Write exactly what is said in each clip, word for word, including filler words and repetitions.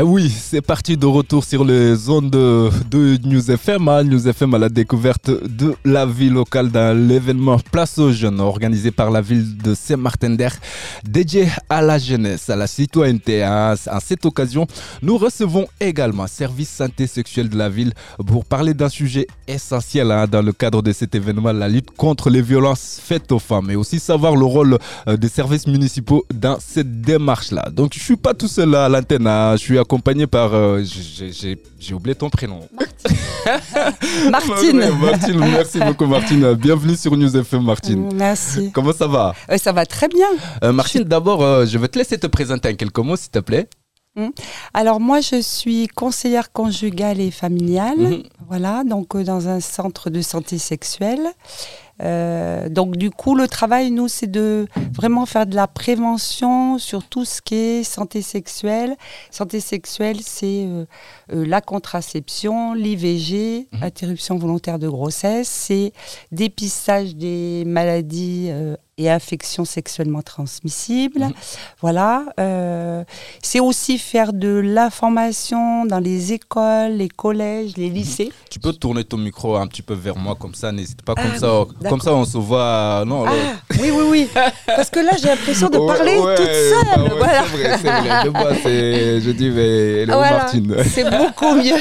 oui, c'est parti de retour sur les zones de, de News F M. Hein. News F M à la découverte de la vie locale dans l'événement Place aux Jeunes organisé par la ville de Saint-Martin-d'Air, dédié à la jeunesse, à la citoyenneté. Hein. À cette occasion, nous recevons également Service Santé Sexuelle de la ville pour parler d'un sujet essentiel hein, dans le cadre de cet événement, la lutte contre les violences faites aux femmes et aussi savoir le rôle euh, des services municipaux dans cette démarche-là. Donc, je ne suis pas tout seul là, à l'antenne. Hein. Je suis accompagné par... Euh, j'ai, j'ai, j'ai oublié ton prénom. Martine. Martine. Martine, merci beaucoup Martine. Bienvenue sur News F M Martine. Merci. Comment ça va? euh, Ça va très bien. Euh, Martine, d'abord, euh, je vais te laisser te présenter en quelques mots, s'il te plaît. Mmh. Alors moi, je suis conseillère conjugale et familiale. Mmh. Voilà, donc euh, dans un centre de santé sexuelle. Euh, donc du coup, le travail, nous, c'est de vraiment faire de la prévention sur tout ce qui est santé sexuelle. Santé sexuelle, c'est euh, euh, la contraception, l'I V G, mmh. interruption volontaire de grossesse, c'est dépistage des maladies euh, et infections sexuellement transmissibles. Mmh. Voilà. Euh, c'est aussi faire de l'information dans les écoles, les collèges, les lycées. Tu peux tourner ton micro un petit peu vers moi, comme ça, n'hésite pas, comme ah, ça, oui, comme ça on se voit. Non, ah, oui, oui, oui. Parce que là, j'ai l'impression de parler ouais, ouais, toute seule. Bah ouais, voilà. C'est vrai, c'est vrai. De moi, c'est, je dis, mais elle est voilà, Martine. C'est beaucoup mieux.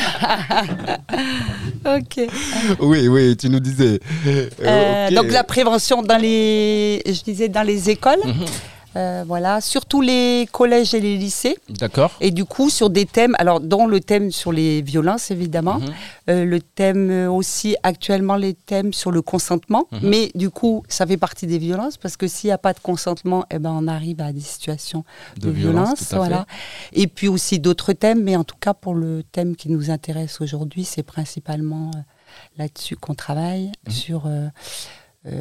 Ok. Oui, oui, tu nous disais. Euh, okay. Donc la prévention dans les, je disais dans les écoles. Mm-hmm. Euh, voilà, surtout les collèges et les lycées. D'accord. Et du coup, sur des thèmes, alors dont le thème sur les violences, évidemment, mmh. euh, le thème aussi, actuellement, les thèmes sur le consentement. Mmh. Mais du coup, ça fait partie des violences, parce que s'il n'y a pas de consentement, eh ben, on arrive à des situations de, de violence. violence voilà. Et puis aussi d'autres thèmes, mais en tout cas, pour le thème qui nous intéresse aujourd'hui, c'est principalement euh, là-dessus qu'on travaille, mmh. sur... Euh, Euh,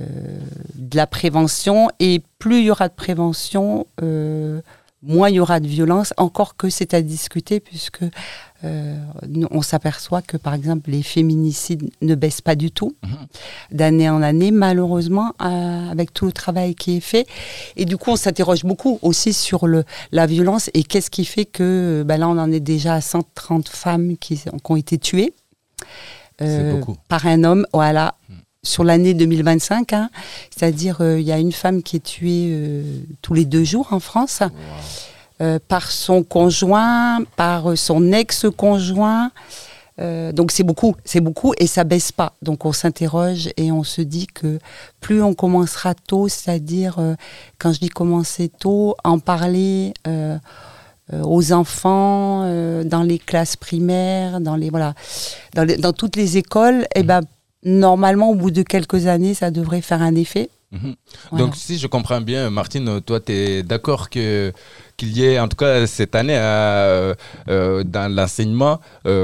de la prévention, et plus il y aura de prévention, euh, moins il y aura de violence, encore que c'est à discuter, puisque euh, on s'aperçoit que par exemple les féminicides ne baissent pas du tout, mmh. d'année en année, malheureusement, euh, avec tout le travail qui est fait. Et du coup on s'interroge beaucoup aussi sur le, la violence, et qu'est-ce qui fait que ben là on en est déjà à cent trente femmes qui, qui ont été tuées euh, c'est beaucoup. Par un homme, voilà. Mmh. Sur l'année deux mille vingt-cinq, hein, c'est-à-dire il euh, y a une femme qui est tuée euh, tous les deux jours en France, wow. euh, par son conjoint, par son ex-conjoint. Euh, donc c'est beaucoup, c'est beaucoup, et ça baisse pas. Donc on s'interroge et on se dit que plus on commencera tôt, c'est-à-dire euh, quand je dis commencer tôt, en parler euh, euh, aux enfants, euh, dans les classes primaires, dans les voilà, dans, les, dans toutes les écoles, et mmh. ben normalement, au bout de quelques années, ça devrait faire un effet. Mmh. Voilà. Donc, si je comprends bien, Martine, toi, tu es d'accord que, qu'il y ait, en tout cas cette année, euh, euh, dans l'enseignement,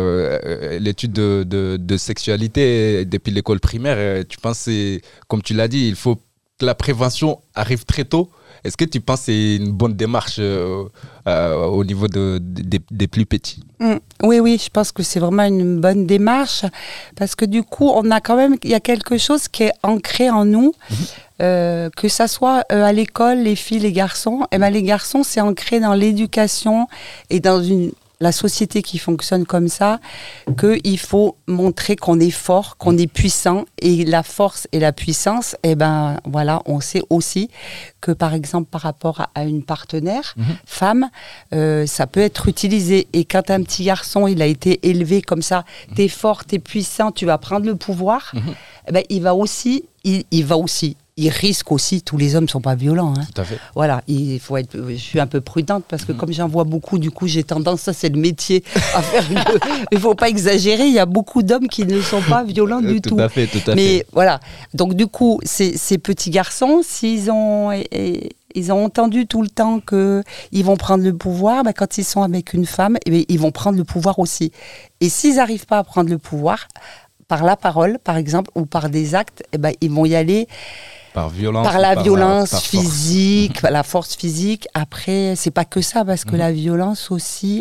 euh, l'étude de, de, de sexualité depuis l'école primaire, tu penses, comme tu l'as dit, il faut que la prévention arrive très tôt. Est-ce que tu penses que c'est une bonne démarche euh, euh, au niveau de, de, de, des plus petits? mmh. Oui, oui, je pense que c'est vraiment une bonne démarche, parce que du coup, on a quand même, il y a quelque chose qui est ancré en nous, mmh. euh, que ça soit euh, à l'école, les filles, les garçons. Et ben les garçons, c'est ancré dans l'éducation et dans une la société qui fonctionne comme ça, qu'il faut montrer qu'on est fort, qu'on est puissant, et la force et la puissance, eh ben voilà, on sait aussi que par exemple par rapport à, à une partenaire mmh. femme, euh, ça peut être utilisé. Et quand un petit garçon il a été élevé comme ça, mmh. t'es fort, t'es puissant, tu vas prendre le pouvoir, mmh. eh ben il va aussi, il, il va aussi. Il risque aussi, tous les hommes ne sont pas violents. Hein. Tout à fait. Voilà, il faut être, je suis un peu prudente parce que mmh. comme j'en vois beaucoup, du coup j'ai tendance, ça c'est le métier, à faire une, il ne faut pas exagérer, il y a beaucoup d'hommes qui ne sont pas violents du tout. Tout à fait, tout à Mais fait. voilà, donc du coup, ces, ces petits garçons, s'ils ont... Et, et, ils ont entendu tout le temps qu'ils vont prendre le pouvoir, ben quand ils sont avec une femme, eh bien, ils vont prendre le pouvoir aussi. Et s'ils n'arrivent pas à prendre le pouvoir, par la parole par exemple, ou par des actes, eh ben, ils vont y aller... Par violence, par la par violence la, par physique, force. La force physique. Après, c'est pas que ça, parce que mmh. la violence aussi,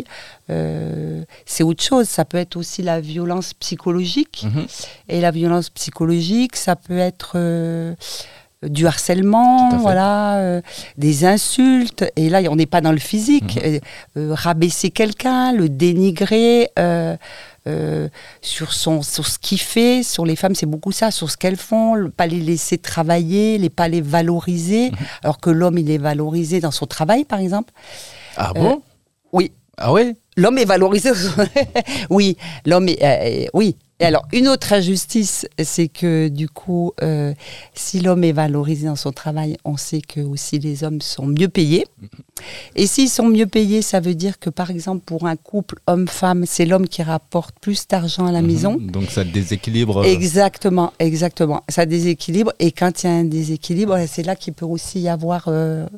euh, c'est autre chose. Ça peut être aussi la violence psychologique. Mmh. Et la violence psychologique, ça peut être euh, du harcèlement, voilà, euh, des insultes. Et là, on n'est pas dans le physique. Mmh. Euh, rabaisser quelqu'un, le dénigrer euh, euh, sur, son, sur ce qu'il fait. Sur les femmes, c'est beaucoup ça, sur ce qu'elles font. Le, pas les laisser travailler, les pas les valoriser. Mmh. Alors que l'homme, il est valorisé dans son travail, par exemple. Ah bon euh, Oui. Ah ouais. L'homme est valorisé. Oui, l'homme est... Euh, oui. Et alors, une autre injustice, c'est que du coup, euh, si l'homme est valorisé dans son travail, on sait que aussi les hommes sont mieux payés. Et s'ils sont mieux payés, ça veut dire que, par exemple, pour un couple homme-femme, c'est l'homme qui rapporte plus d'argent à la mmh, maison. Donc ça déséquilibre. Exactement, exactement. Ça déséquilibre. Et quand il y a un déséquilibre, c'est là qu'il peut aussi y avoir... Euh,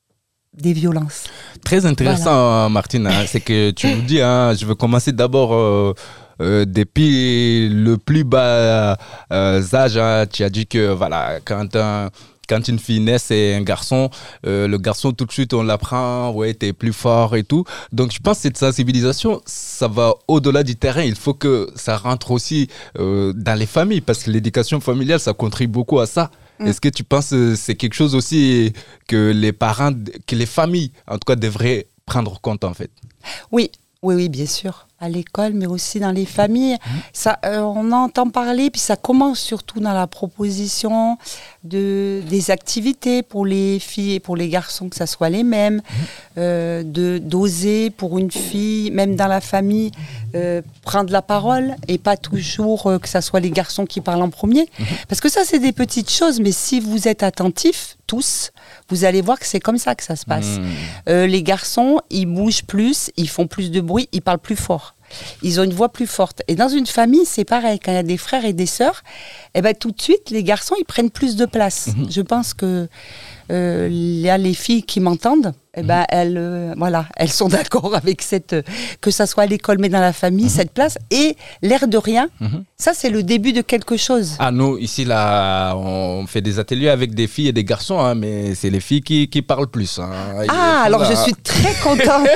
des violences. Très intéressant, voilà. Martine, hein, c'est que tu nous dis, hein, je veux commencer d'abord euh, euh, depuis le plus bas euh, âge. Hein, tu as dit que voilà, quand, un, quand une fille naît, c'est un garçon, euh, le garçon tout de suite on l'apprend, ouais, t'es plus fort et tout. Donc je pense que cette sensibilisation, ça va au-delà du terrain. Il faut que ça rentre aussi euh, dans les familles, parce que l'éducation familiale, ça contribue beaucoup à ça. Est-ce que tu penses que c'est quelque chose aussi que les parents, que les familles, en tout cas, devraient prendre en compte, en fait? Oui, oui, oui, bien sûr. À l'école, mais aussi dans les familles. Mmh. Ça, euh, on entend parler, puis ça commence surtout dans la proposition de, des activités pour les filles et pour les garçons, que ça soit les mêmes, mmh. euh, de, d'oser pour une fille, même dans la famille, euh, prendre la parole et pas toujours euh, que ça soit les garçons qui parlent en premier. Mmh. Parce que ça, c'est des petites choses, mais si vous êtes attentifs, tous, vous allez voir que c'est comme ça que ça se passe. Mmh. Euh, les garçons, ils bougent plus, ils font plus de bruit, ils parlent plus fort. Ils ont une voix plus forte. Et dans une famille, c'est pareil. Quand il y a des frères et des sœurs, eh ben, tout de suite, les garçons, ils prennent plus de place. Mmh. Je pense que euh, là, les filles qui m'entendent, eh ben, mmh. elles, euh, voilà, elles sont d'accord avec cette... Euh, que ça soit à l'école, mais dans la famille, mmh. cette place. Et l'air de rien, mmh. ça, c'est le début de quelque chose. Ah, nous, ici, là, on fait des ateliers avec des filles et des garçons, hein, mais c'est les filles qui, qui parlent plus. Hein. Ah, alors là... je suis très contente.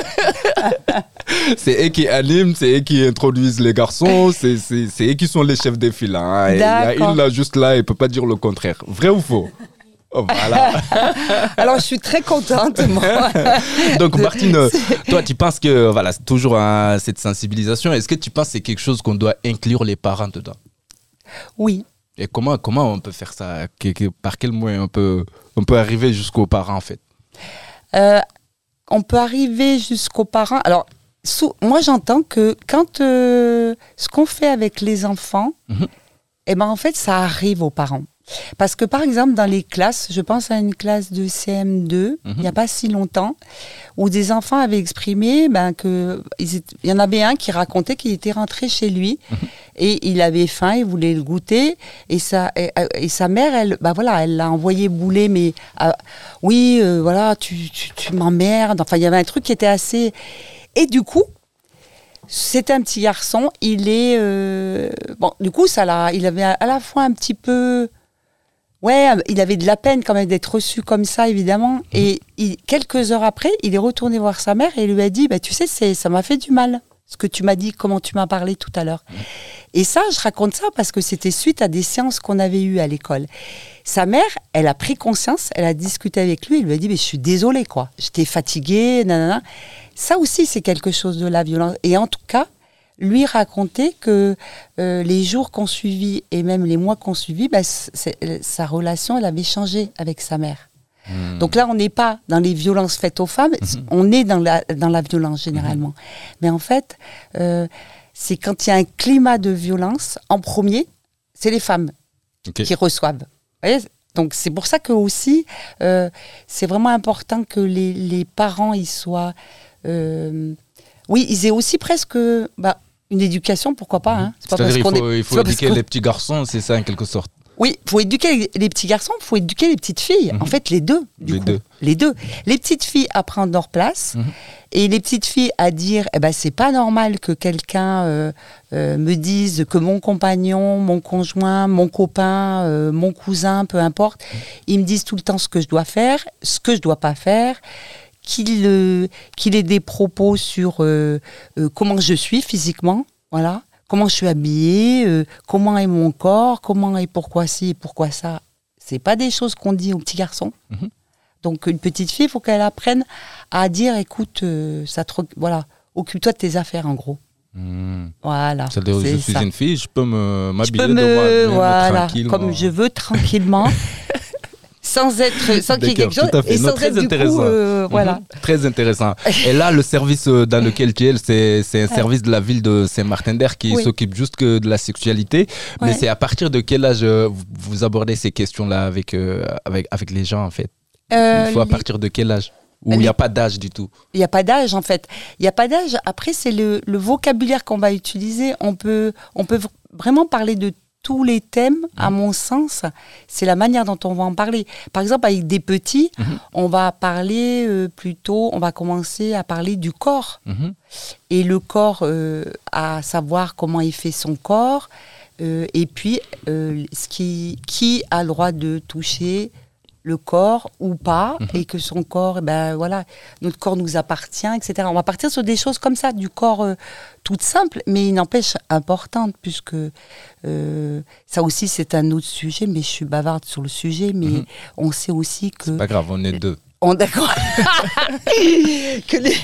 C'est eux qui animent, c'est eux qui introduisent les garçons, c'est, c'est, c'est eux qui sont les chefs des files. Hein. Il y a une là, juste là, elle ne peut pas dire le contraire. Vrai ou faux? Oh, voilà. Alors, je suis très contente, moi. Donc, Martine, toi, tu penses que voilà, c'est toujours hein, cette sensibilisation. Est-ce que tu penses que c'est quelque chose qu'on doit inclure les parents dedans? Oui. Et comment, comment on peut faire ça? Par quel moyen on peut, on peut arriver jusqu'aux parents, en fait? euh, On peut arriver jusqu'aux parents. Alors, sous, moi, j'entends que quand euh, ce qu'on fait avec les enfants, mmh. eh ben, en fait, ça arrive aux parents. Parce que, par exemple, dans les classes, je pense à une classe de C M deux, mmh. il n'y a pas si longtemps, où des enfants avaient exprimé ben, que il y en avait un qui racontait qu'il était rentré chez lui mmh. et il avait faim, il voulait le goûter, et sa, et, et sa mère, elle, ben voilà, elle l'a envoyé bouler, mais euh, oui, euh, voilà, tu, tu, tu m'emmerdes. Enfin, il y avait un truc qui était assez... Et du coup, c'est un petit garçon, il est... Euh... Bon, du coup, ça l'a, il avait à la fois un petit peu... Ouais, il avait de la peine quand même d'être reçu comme ça, évidemment. Mmh. Et il, quelques heures après, il est retourné voir sa mère et il lui a dit bah, « Tu sais, c'est, ça m'a fait du mal, ce que tu m'as dit, comment tu m'as parlé tout à l'heure. Mmh. » Et ça, je raconte ça parce que c'était suite à des séances qu'on avait eues à l'école. Sa mère, elle a pris conscience, elle a discuté avec lui, elle lui a dit mais « Je suis désolée, quoi. J'étais fatiguée, nanana. » Ça aussi, c'est quelque chose de la violence. Et en tout cas, lui racontait que euh, les jours qu'on suivit et même les mois qu'on suivit, bah, sa relation, elle avait changé avec sa mère. Mmh. Donc là, on n'est pas dans les violences faites aux femmes, mmh. on est dans la, dans la violence généralement. Mmh. Mais en fait, euh, c'est quand il y a un climat de violence, en premier, c'est les femmes okay. qui reçoivent. Vous voyez ? Donc c'est pour ça que aussi, euh, c'est vraiment important que les, les parents, ils soient... Euh, oui, ils aient aussi presque... Bah, une éducation, pourquoi pas, hein. C'est pas C'est-à-dire parce qu'il faut, est, il faut éduquer les petits garçons, c'est ça en quelque sorte. Oui, il faut éduquer les, les petits garçons, il faut éduquer les petites filles. Mmh. En fait, les deux, du les coup. Deux. Les deux. Les petites filles à prendre leur place mmh. et les petites filles à dire eh ben, c'est pas normal que quelqu'un euh, euh, me dise que mon compagnon, mon conjoint, mon copain, euh, mon cousin, peu importe, mmh. ils me disent tout le temps ce que je dois faire, ce que je dois pas faire. Qu'il, euh, qu'il ait des propos sur euh, euh, comment je suis physiquement, voilà, comment je suis habillée, euh, comment est mon corps, comment et pourquoi ci et pourquoi ça, C'est pas des choses qu'on dit aux petits garçons. Mhm. Donc une petite fille, il faut qu'elle apprenne à dire, écoute, euh, ça te, voilà, occupe-toi de tes affaires en gros. Mmh. Voilà. C'est-à-dire, je suis ça. une fille, je peux me m'habiller je peux me, devant voilà, tranquille, comme moi. je veux, tranquillement, sans être, sans qu'il y ait quelque chose, tout à fait. et Non, sans très être du intéressant. coup, euh, voilà. Mhm. Très intéressant. Et là, le service euh, dans lequel tu es, c'est, c'est un service de la ville de Saint-Martin-d'Hères qui Oui. s'occupe juste que de la sexualité. Mais Ouais. c'est à partir de quel âge euh, vous- vous abordez ces questions-là avec, euh, avec, avec les gens, en fait? Euh, Il faut à les- partir de quel âge? Ou il n'y a pas d'âge du tout? Il n'y a pas d'âge en fait. Il n'y a pas d'âge. Après, c'est le, le vocabulaire qu'on va utiliser. On peut, on peut v- vraiment parler de tous les thèmes, à mon sens. C'est la manière dont on va en parler. Par exemple, avec des petits, Mhm. on va parler euh, plutôt, on va commencer à parler du corps. Mhm. Et le corps, euh, à savoir comment il fait son corps. Euh, et puis, euh, ce qui, qui a le droit de toucher le corps ou pas, Mhm. et que son corps, eh ben voilà, notre corps nous appartient, et cetera. On va partir sur des choses comme ça, du corps euh, toutes simples, mais il n'empêche importantes, puisque euh, ça aussi c'est un autre sujet, mais je suis bavarde sur le sujet, mais Mhm. on sait aussi que... C'est pas grave, on est deux. On d'accord que les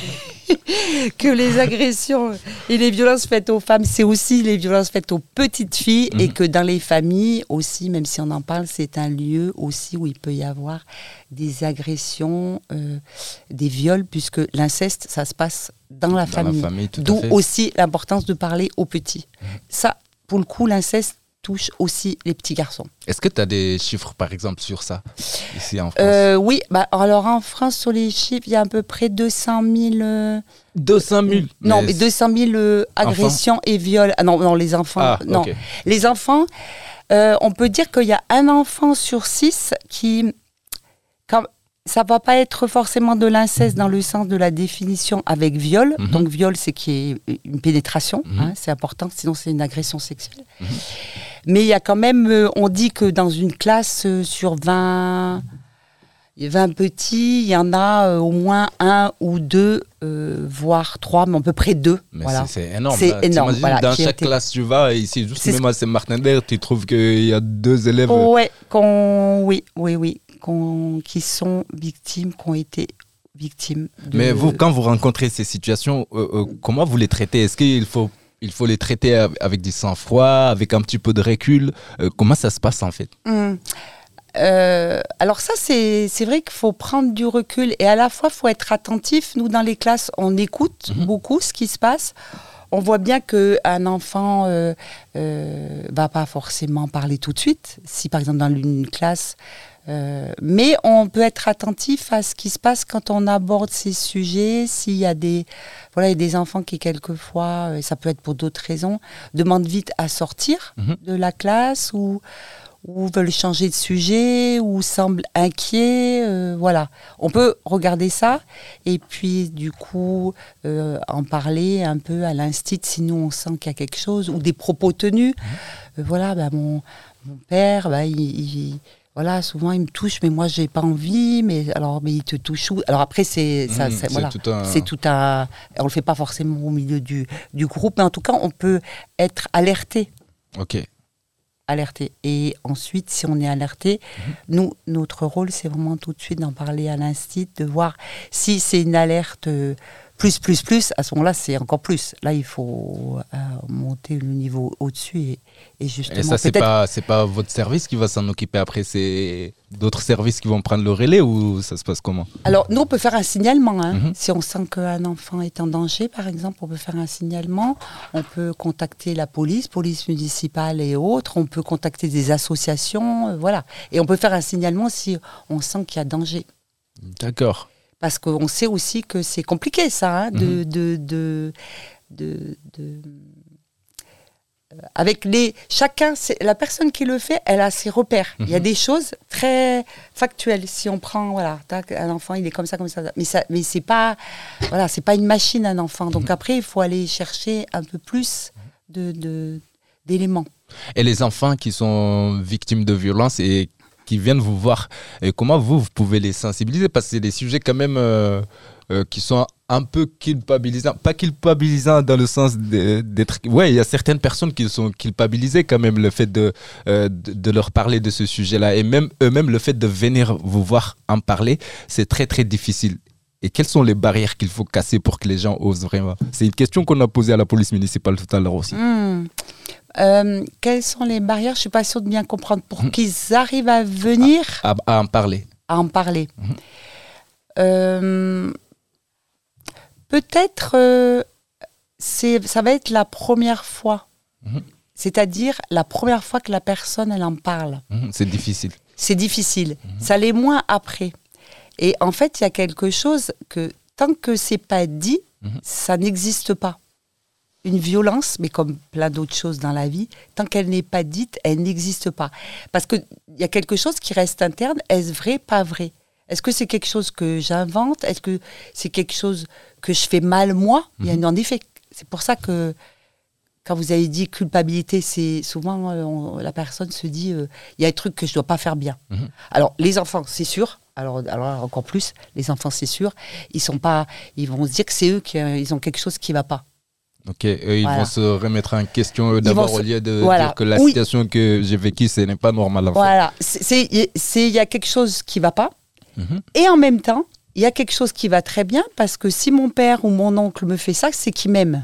que les agressions et les violences faites aux femmes, c'est aussi les violences faites aux petites filles, Mhm. et que dans les familles aussi, même si on en parle, c'est un lieu aussi où il peut y avoir des agressions, euh, des viols, puisque l'inceste, ça se passe dans la Dans famille. la famille, tout à D'où fait. aussi l'importance de parler aux petits. Ça, pour le coup, l'inceste touche aussi les petits garçons. Est-ce que tu as des chiffres, par exemple, sur ça, ici en France? Euh, oui, bah, alors en France, sur les chiffres, il y a à peu près deux cent mille... euh, deux cent mille. Non, mais deux cent mille euh, agressions et viols. Ah non, non, les enfants. Ah, non. ok. Les enfants, euh, on peut dire qu'il y a un enfant sur six qui... Quand, ça va pas être forcément de l'inceste dans le sens de la définition avec viol. Mhm. Donc viol, c'est qu'il y ait une pénétration, Mhm. hein, c'est important, sinon c'est une agression sexuelle. Mais il y a quand même, euh, on dit que dans une classe euh, sur vingt, vingt petits, il y en a euh, au moins un ou deux, euh, voire trois, mais à peu près deux. Mais voilà. c'est, c'est énorme. C'est là. énorme, T'imagines, voilà, dans qui a chaque été- classe tu vas, ici, juste C'est même ce- à Saint-Martin-d'Hères, tu trouves qu'il y a deux élèves. Ouais, qu'on, oui, oui, oui, qu'on, qui sont victimes, qui ont été victimes. De... Mais vous, quand vous rencontrez ces situations, euh, euh, comment vous les traitez? Est-ce qu'il faut, il faut les traiter av- avec du sang-froid, avec un petit peu de recul? Euh, Comment ça se passe en fait? Hum. Euh, alors ça, c'est, c'est vrai qu'il faut prendre du recul, et à la fois, il faut être attentif. Nous, dans les classes, on écoute Mhm. beaucoup ce qui se passe. On voit bien qu'un enfant ne euh, euh, va pas forcément parler tout de suite, si par exemple dans une classe, euh, mais on peut être attentif à ce qui se passe quand on aborde ces sujets. S'il y a des, voilà, il y a des enfants qui quelquefois, et ça peut être pour d'autres raisons, demandent vite à sortir Mhm. de la classe, ou ou veulent changer de sujet, ou semblent inquiets, euh, voilà. On peut regarder ça, et puis du coup euh, en parler un peu à l'instit si nous on sent qu'il y a quelque chose, ou des propos tenus. Euh, voilà, bah, mon, mon père, bah, il, il- voilà, souvent il me touche, mais moi j'ai pas envie, mais alors mais il te touche où? Alors après c'est ça, Mmh, c'est, c'est voilà, tout un- c'est tout un, on le fait pas forcément au milieu du, du groupe, mais en tout cas on peut être alerté. Ok. alerté. Et ensuite, si on est alerté, nous, notre rôle, c'est vraiment tout de suite d'en parler à l'instit, de voir si c'est une alerte euh, plus, plus, plus. À ce moment-là, c'est encore plus. Là, il faut euh, monter le niveau au-dessus, et, et justement, Et ça, c'est peut-être... pas, c'est pas votre service qui va s'en occuper après, c'est d'autres services qui vont prendre le relais, ou ça se passe comment? Alors, nous, on peut faire un signalement. Hein. Mhm. Si on sent qu'un enfant est en danger, par exemple, on peut faire un signalement. On peut contacter la police, police municipale et autres. On peut contacter des associations, euh, voilà. Et on peut faire un signalement si on sent qu'il y a danger. D'accord. Parce qu'on sait aussi que c'est compliqué, ça, hein, de, Mhm. de, de, de, de- euh, avec les, chacun, c'est, la personne qui le fait, elle a ses repères. Il y a Mhm. des choses très factuelles. Si on prend, voilà, tac, un enfant, il est comme ça, comme ça, mais ça, mais c'est pas, voilà, c'est pas une machine, un enfant. Donc après, il faut aller chercher un peu plus de, de d'éléments. Et les enfants qui sont victimes de violences et qui viennent vous voir, et comment vous, vous pouvez les sensibiliser? Parce que c'est des sujets quand même euh, euh, qui sont un peu culpabilisants. Pas culpabilisants dans le sens de- d'être... Ouais, il y a certaines personnes qui sont culpabilisées quand même, le fait de, euh, de, de leur parler de ce sujet-là. Et même eux-mêmes, le fait de venir vous voir en parler, c'est très, très difficile. Et quelles sont les barrières qu'il faut casser pour que les gens osent vraiment? C'est une question qu'on a posée à la police municipale tout à l'heure aussi. Hmm. Euh, quelles sont les barrières? Je ne suis pas sûre de bien comprendre. Pour Mhm. qu'ils arrivent à venir À, à en parler. à en parler. Mhm. Euh, Peut-être, euh, c'est, ça va être la première fois. Mhm. C'est-à-dire la première fois que la personne, elle en parle. Mhm, c'est difficile. C'est difficile. Ça l'est moins après. Et en fait, il y a quelque chose que, tant que c'est pas dit, Mhm. ça n'existe pas. Une violence, mais comme plein d'autres choses dans la vie, tant qu'elle n'est pas dite, elle n'existe pas. Parce qu'il y a quelque chose qui reste interne. Est-ce vrai, pas vrai? Est-ce que c'est quelque chose que j'invente? Est-ce que c'est quelque chose que je fais mal moi? Il y a, en effet, c'est pour ça que quand vous avez dit culpabilité, c'est souvent euh, on- la personne se dit euh, il y a des trucs que je dois pas faire bien. Mhm. Alors les enfants, c'est sûr. Alors, alors encore plus, les enfants, c'est sûr. Ils sont pas, ils vont se dire que c'est eux qui euh, ils ont quelque chose qui va pas. Ok, eux, ils Voilà. vont se remettre en question euh, Ils d'abord vont au se- lieu de voilà. dire que la Oui. situation que j'ai vécue, ce n'est pas normal en fait. Voilà, c'est c'est- c'est- il y a quelque chose qui va pas. Mhm. Et en même temps, il y a quelque chose qui va très bien parce que si mon père ou mon oncle me fait ça, c'est qu'il m'aime.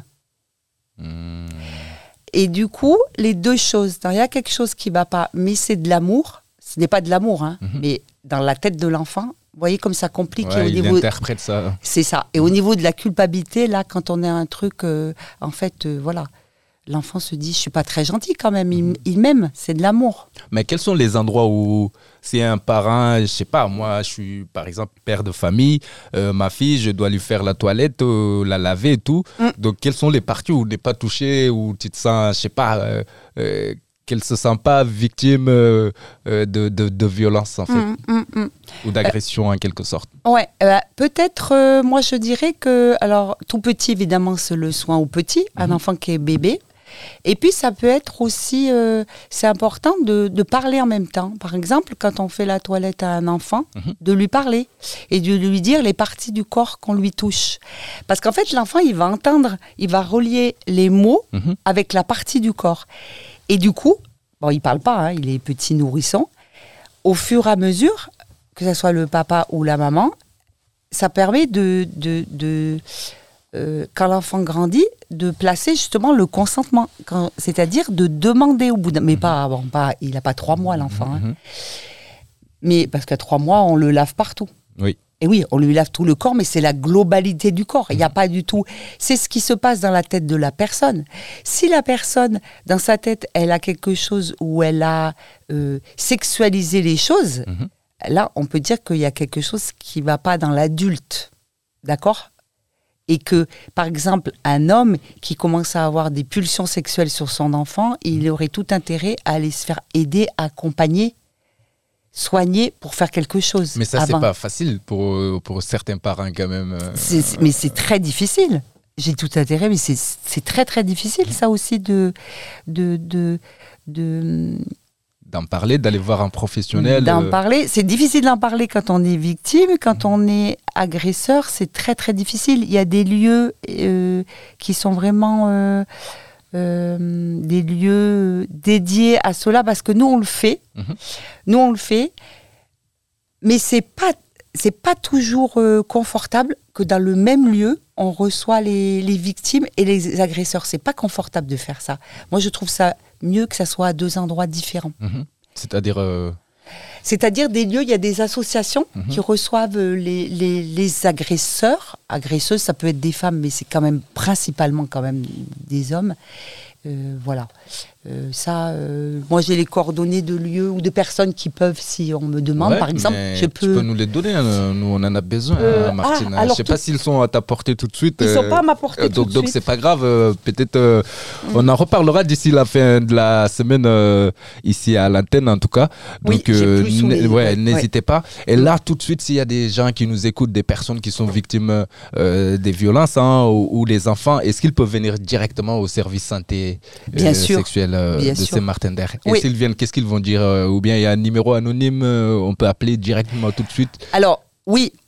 Hmm. Et du coup, les deux choses, il y a quelque chose qui va pas, mais c'est de l'amour. Ce n'est pas de l'amour, hein, Mhm. mais dans la tête de l'enfant, vous voyez comme ça complique. Et Ouais, au il niveau, interprète ça. c'est ça. Et au niveau de la culpabilité, là, quand on a un truc, euh, en fait, euh, voilà, l'enfant se dit, je suis pas très gentil quand même. Il, il m'aime, c'est de l'amour. Mais quels sont les endroits où, si un parent, je sais pas, moi, je suis par exemple père de famille, euh, ma fille, je dois lui faire la toilette, euh, la laver et tout. Mm. Donc, quelles sont les parties où n'est pas touché, où tu te sens, je sais pas, euh, euh, qu'elle se sent pas victime euh, euh, de, de, de violence en fait, Hum, hum, hum. ou d'agression en quelque sorte. Ouais, euh, peut-être, euh, moi je dirais que, alors tout petit évidemment c'est le soin au petit, un enfant qui est bébé. Et puis ça peut être aussi, euh, c'est important de, de parler en même temps. Par exemple, quand on fait la toilette à un enfant, Mhm. de lui parler et de lui dire les parties du corps qu'on lui touche. Parce qu'en fait l'enfant il va entendre, il va relier les mots Mhm. avec la partie du corps. Et du coup, bon il parle pas, hein, il est petit nourrisson. Au fur et à mesure, que ce soit le papa ou la maman, ça permet de, de, de euh, quand l'enfant grandit, de placer justement le consentement, quand- c'est-à-dire de demander au bout d'un... Mais pas, bon, pas, il n'a pas trois mois l'enfant, hein. Mhm. Mais parce qu'à trois mois, on le lave partout. Oui. Et oui, on lui lave tout le corps, mais c'est la globalité du corps. Il n'y a pas du tout... C'est ce qui se passe dans la tête de la personne. Si la personne, dans sa tête, elle a quelque chose où elle a euh, sexualisé les choses, Mhm. là, on peut dire qu'il y a quelque chose qui ne va pas dans l'adulte. D'accord ? Et que, par exemple, un homme qui commence à avoir des pulsions sexuelles sur son enfant, il aurait tout intérêt à aller se faire aider, accompagner, soigner pour faire quelque chose. Mais ça, c'est avant. pas facile pour, pour certains parents quand même. euh, C'est- c'est- mais c'est très difficile. J'ai tout intérêt, mais c'est c'est très très difficile ça aussi de de de de- d'en parler, d'aller voir un professionnel. d'en euh, parler. C'est difficile d'en parler quand on est victime, quand on est agresseur, c'est très très difficile. Il y a des lieux euh, qui sont vraiment euh, euh, des lieux dédiés à cela parce que nous on le fait, Mhm. nous on le fait, mais c'est pas c'est pas toujours euh, confortable que dans le même lieu on reçoit les, les victimes et les agresseurs. C'est pas confortable de faire ça. Moi je trouve ça mieux que ça soit à deux endroits différents. mhm. C'est-à-dire. euh, C'est-à-dire des lieux, il y a des associations Mhm. qui reçoivent euh, les, les, les agresseurs. Agresseuses, ça peut être des femmes, mais c'est quand même principalement quand même des hommes. Euh, voilà. Euh, ça, euh, moi j'ai les coordonnées de lieux ou de personnes qui peuvent, si on me demande, ouais, par exemple, mais je Tu peux. peux nous les donner, hein, nous on en a besoin, Euh, hein, Martine. ah, Je alors sais pas tout- s'ils sont à ta portée tout de suite. Ils ne sont euh, pas à ma portée euh, tout donc de donc suite. c'est pas grave. euh, Peut-être euh, on en reparlera d'ici la fin de la semaine euh, ici à l'antenne en tout cas. Oui, Donc j'ai euh, plus sous n- les- ouais, ouais, n'hésitez pas. Et là tout de suite, s'il y a des gens qui nous écoutent, des personnes qui sont victimes euh, des violences hein, ou, ou les enfants, est-ce qu'ils peuvent venir directement au service santé euh, Bien sûr. sexuelle euh, Bien de sûr. Saint-Martin-d'Air? Et Oui. s'ils viennent, qu'est-ce qu'ils vont dire euh, Ou bien il y a un numéro anonyme, euh, on peut appeler directement tout de suite. Alors, oui,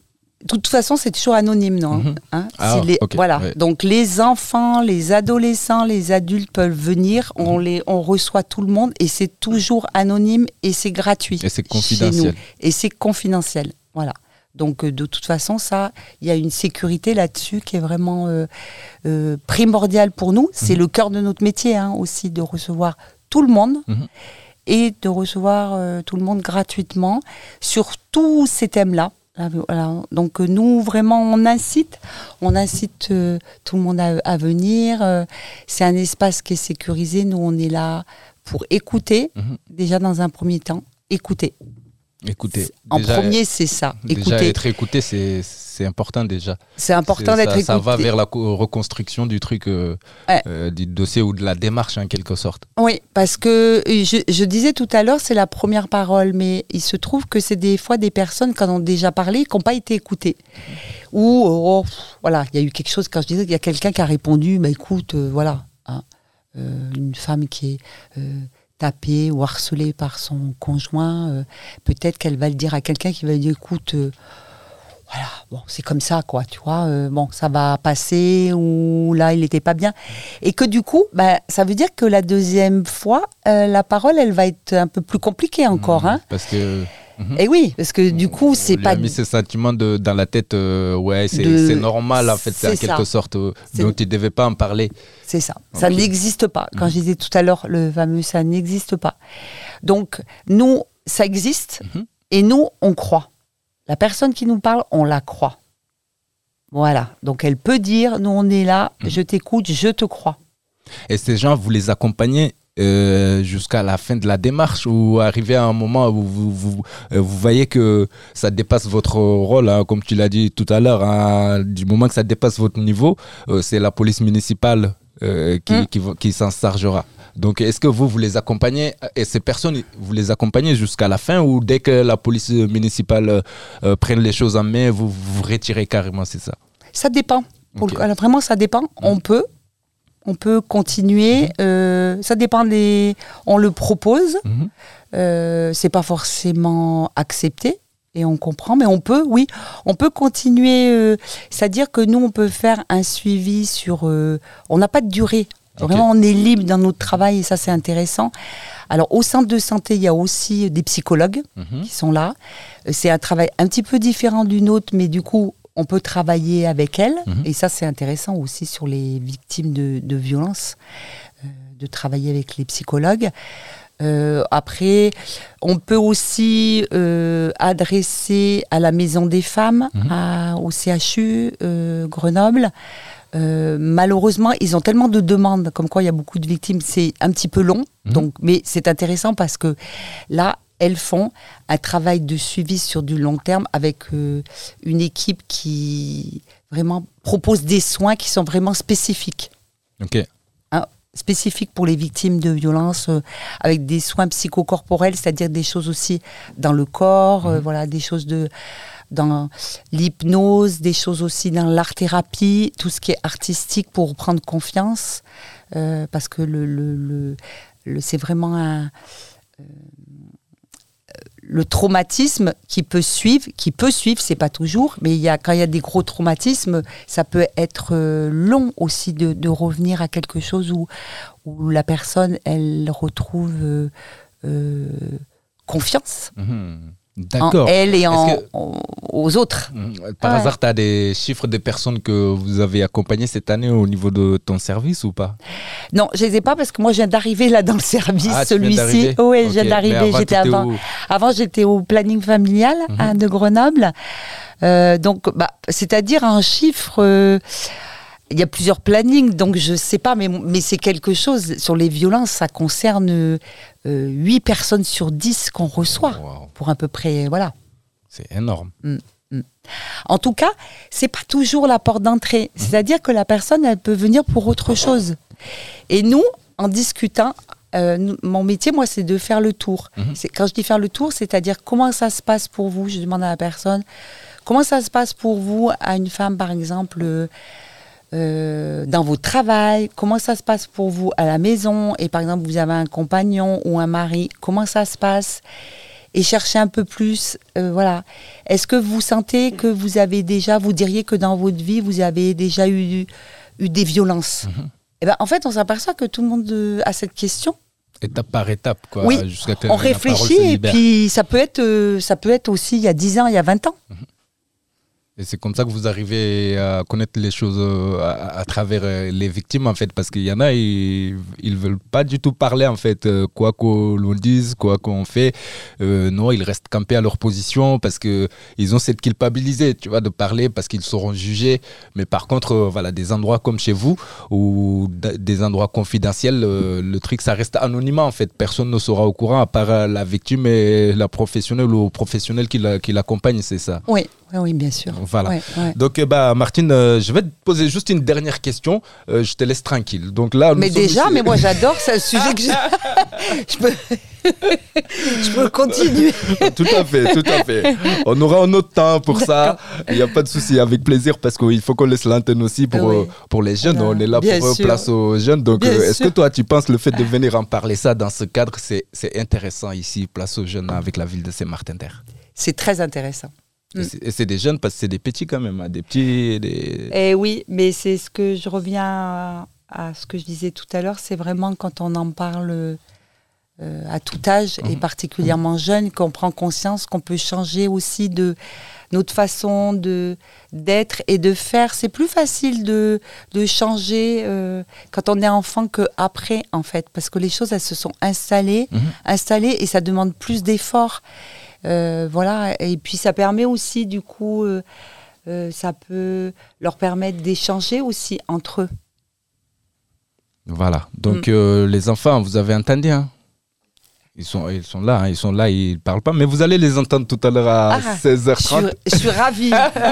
De toute façon, c'est toujours anonyme, non Mhm. hein Ah, C'est les, ok, Voilà. ouais. Donc, les enfants, les adolescents, les adultes peuvent venir. On, les, on reçoit tout le monde et c'est toujours anonyme et c'est gratuit. Et c'est chez confidentiel. nous. Et c'est confidentiel. Voilà. Donc, euh, de toute façon, ça, il y a une sécurité là-dessus qui est vraiment euh, euh, primordiale pour nous. C'est Mhm. le cœur de notre métier hein, aussi, de recevoir tout le monde Mhm. et de recevoir euh, tout le monde gratuitement sur tous ces thèmes-là. Ah, voilà. Donc euh, nous, vraiment, on incite, on incite euh, tout le monde à, à venir. Euh, c'est un espace qui est sécurisé. Nous, on est là pour écouter, Mhm. déjà dans un premier temps, écouter. Écoutez, En déjà, premier, c'est ça, déjà écouter. être écouté, c'est c'est important déjà. C'est important C'est- d'être ça, écouté. ça va vers la co- reconstruction du truc, euh, Ouais. euh, du dossier ou de la démarche en quelque sorte. Oui, parce que euh, je, je disais tout à l'heure, c'est la première parole, mais il se trouve que c'est des fois des personnes qui en ont déjà parlé, qui n'ont pas été écoutées. Ou, oh, pff, voilà, il y a eu quelque chose, quand je disais qu'il y a quelqu'un qui a répondu, bah, écoute, euh, voilà, hein, euh, une femme qui est euh, tapée ou harcelée par son conjoint, euh, peut-être qu'elle va le dire à quelqu'un qui va lui dire, écoute, euh, voilà, bon, c'est comme ça, quoi, tu vois, euh, bon, ça va passer, ou là, il n'était pas bien. Et que du coup, bah, ça veut dire que la deuxième fois, euh, la parole, elle va être un peu plus compliquée encore, Mhm. hein. Parce que. Mhm. Et oui, parce que du coup, On c'est lui pas... a mis ce sentiment de, dans la tête, euh, ouais, c'est de- c'est normal en fait, c'est en c'est quelque ça. sorte. euh, C'est- donc tu ne devais pas en parler. C'est ça. Ça Ok. n'existe pas. Quand Mhm. je disais tout à l'heure, le fameux ça n'existe pas. Donc, nous, ça existe Mhm. et nous, on croit. La personne qui nous parle, on la croit. Voilà. Donc, elle peut dire, nous, on est là, Mhm. je t'écoute, je te crois. Et ces gens, vous les accompagnez euh, jusqu'à la fin de la démarche ou arrivé à un moment où vous, vous, euh, vous voyez que ça dépasse votre rôle, hein, comme tu l'as dit tout à l'heure, hein, du moment que ça dépasse votre niveau, euh, c'est la police municipale euh, qui, Mm. qui, va- qui s'en chargera. Donc, est-ce que vous, vous les accompagnez et ces personnes, vous les accompagnez jusqu'à la fin ou dès que la police municipale euh, euh, prenne les choses en main, vous vous retirez carrément, c'est ça? Ça dépend. Pour Ok. le- alors, vraiment, ça dépend. On peut. On peut continuer. Euh, ça dépend des. On le propose. Mhm. Euh, c'est pas forcément accepté et on comprend, mais on peut, oui, on peut continuer. euh, C'est-à-dire que nous, on peut faire un suivi sur. euh, on n'a pas de durée. Ok. Vraiment, on est libre dans notre travail et ça, c'est intéressant. Alors, au centre de santé, il y a aussi des psychologues Mhm. qui sont là. Euh, C'est un travail un petit peu différent du nôtre, mais du coup, on peut travailler avec elles. Mhm. Et ça, c'est intéressant aussi sur les victimes de, de violences, euh, de travailler avec les psychologues. Euh, après, on peut aussi euh, adresser à la Maison des Femmes, Mhm. à- au C H U euh, Grenoble. Euh, malheureusement, ils ont tellement de demandes, comme quoi il y a beaucoup de victimes, c'est un petit peu long. Mhm. Donc, mais c'est intéressant parce que là, elles font un travail de suivi sur du long terme avec euh, une équipe qui vraiment propose des soins qui sont vraiment spécifiques. Ok. Spécifiques pour les victimes de violences, euh, avec des soins psychocorporels, c'est-à-dire des choses aussi dans le corps, euh, voilà, des choses de dans l'hypnose, des choses aussi dans l'art-thérapie, tout ce qui est artistique pour prendre confiance, euh, parce que le, le, le, le- c'est vraiment un, euh, le traumatisme qui peut suivre, qui peut suivre, c'est pas toujours, mais il y a, quand il y a des gros traumatismes, ça peut être euh, long aussi de, de revenir à quelque chose où, où la personne, elle retrouve euh, euh, confiance Mhm. en D'accord. elle et en, Est-ce que- en- aux autres. Mhm. Par Ouais. hasard, tu as des chiffres des personnes que vous avez accompagnées cette année au niveau de ton service ou pas? Non, je les ai pas parce que moi je viens d'arriver là dans le service, Ah, tu viens celui-ci. d'arriver Oui, je Ok. viens Mais d'arriver. avant, J'étais t'étais avant. où Avant, j'étais au planning familial Mhm. hein, de Grenoble. Euh, donc, bah, c'est-à-dire un chiffre. euh, il y a plusieurs plannings, donc je sais pas, mais, mais c'est quelque chose. Sur les violences, ça concerne euh, huit personnes sur dix qu'on reçoit. Wow. Pour à peu près, voilà. C'est énorme. En tout cas, c'est pas toujours la porte d'entrée. C'est-à-dire que la personne, elle peut venir pour autre chose. Et nous, en discutant, euh, nous- mon métier, moi, c'est de faire le tour. Mhm. C'est, quand je dis faire le tour, c'est-à-dire comment ça se passe pour vous. Je demande à la personne, comment ça se passe pour vous, à une femme, par exemple, euh, euh, dans votre travail, comment ça se passe pour vous à la maison, et par exemple, vous avez un compagnon ou un mari, comment ça se passe? et chercher un peu plus. Euh, voilà. Est-ce que vous sentez que vous avez déjà, vous diriez que dans votre vie, vous avez déjà eu, eu des violences? mm-hmm. Eh ben, en fait, on s'aperçoit que tout le monde euh, a cette question. Étape par étape, quoi. Oui, jusqu'à que on réfléchit et puis ça peut, être, euh, ça peut être aussi il y a dix ans, il y a vingt ans. Mm-hmm. Et c'est comme ça que vous arrivez à connaître les choses à, à travers les victimes, en fait, parce qu'il y en a, ils ne veulent pas du tout parler, en fait, quoi qu'on l'on dise, quoi qu'on fait. Euh, non, ils restent campés à leur position parce qu'ils ont cette culpabilité, tu vois, de parler parce qu'ils seront jugés. Mais par contre, euh, voilà, des endroits comme chez vous ou d- des endroits confidentiels, euh, le truc, ça reste anonymat, en fait. Personne ne sera au courant à part la victime et la professionnelle ou le professionnel qui, la, qui l'accompagne, c'est ça? Oui. Oui, oui, bien sûr. Voilà. Ouais, ouais. Donc, bah, Martine, euh, je vais te poser juste une dernière question. Euh, je te laisse tranquille. Donc là, mais déjà, ici... mais moi j'adore, c'est un sujet que je, je peux, je peux continuer. Tout à fait, tout à fait. On aura un autre temps pour D'accord. ça. Il n'y a pas de souci, avec plaisir, parce qu'il faut qu'on laisse l'antenne aussi pour, oui. euh, pour les jeunes. Voilà. On est là bien pour sûr. Place aux jeunes. Donc, euh, est-ce sûr. que toi, tu penses le fait de venir en parler ça dans ce cadre, c'est, c'est intéressant ici, place aux jeunes avec la ville de Saint-Martin-d'Air? C'est très intéressant. Et c'est, et c'est des jeunes parce que c'est des petits quand même, hein, des petits. Des... Et oui, mais c'est ce que je reviens à, à ce que je disais tout à l'heure, c'est vraiment quand on en parle euh, à tout âge mmh. et particulièrement mmh. jeune, qu'on prend conscience qu'on peut changer aussi de notre façon de, d'être et de faire. C'est plus facile de, de changer euh, quand on est enfant qu'après, en fait, parce que les choses, elles se sont installées, mmh. installées et ça demande plus d'efforts. Euh, voilà, et puis ça permet aussi, du coup, euh, euh, ça peut leur permettre d'échanger aussi entre eux. Voilà, donc mm. euh, les enfants, vous avez entendu, hein? Ils sont, ils sont là, hein, ils sont là, ils ne parlent pas. Mais vous allez les entendre tout à l'heure à ah, seize heures trente. Je suis, je suis ravie.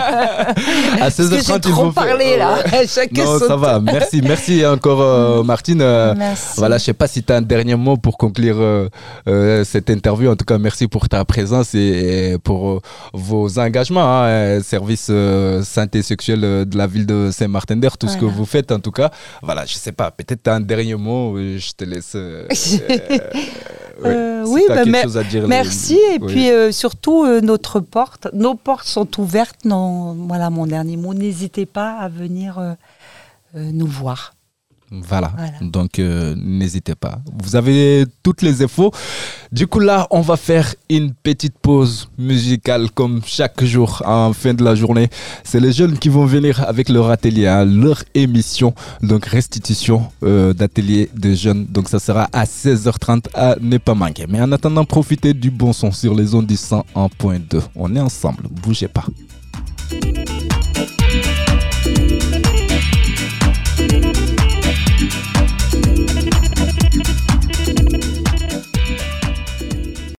À seize heures trente, ils vont parler là. Non, ça va. Merci, merci encore, euh, Martine. Euh, merci. Voilà, je ne sais pas si tu as un dernier mot pour conclure euh, euh, cette interview. En tout cas, merci pour ta présence et, et pour euh, vos engagements. Hein, service euh, santé sexuelle de la ville de Saint-Martin-d'Air, tout voilà. ce que vous faites en tout cas. Voilà, je ne sais pas. Peut-être tu as un dernier mot. Je te laisse. Euh, Ouais, euh, si oui, bah, me- dire, merci. Les... Et oui. puis euh, surtout, euh, notre porte, nos portes sont ouvertes. Non, voilà mon dernier mot. N'hésitez pas à venir euh, euh, nous voir. Voilà, voilà. donc euh, n'hésitez pas. Vous avez toutes les infos. Du coup, là, on va faire une petite pause musicale comme chaque jour en fin de la journée. C'est les jeunes qui vont venir avec leur atelier, hein, leur émission, donc restitution euh, d'atelier de jeunes. Donc ça sera à seize heures trente à ne pas manquer. Mais en attendant, profitez du bon son sur les ondes du cent un point deux. On est ensemble, bougez pas.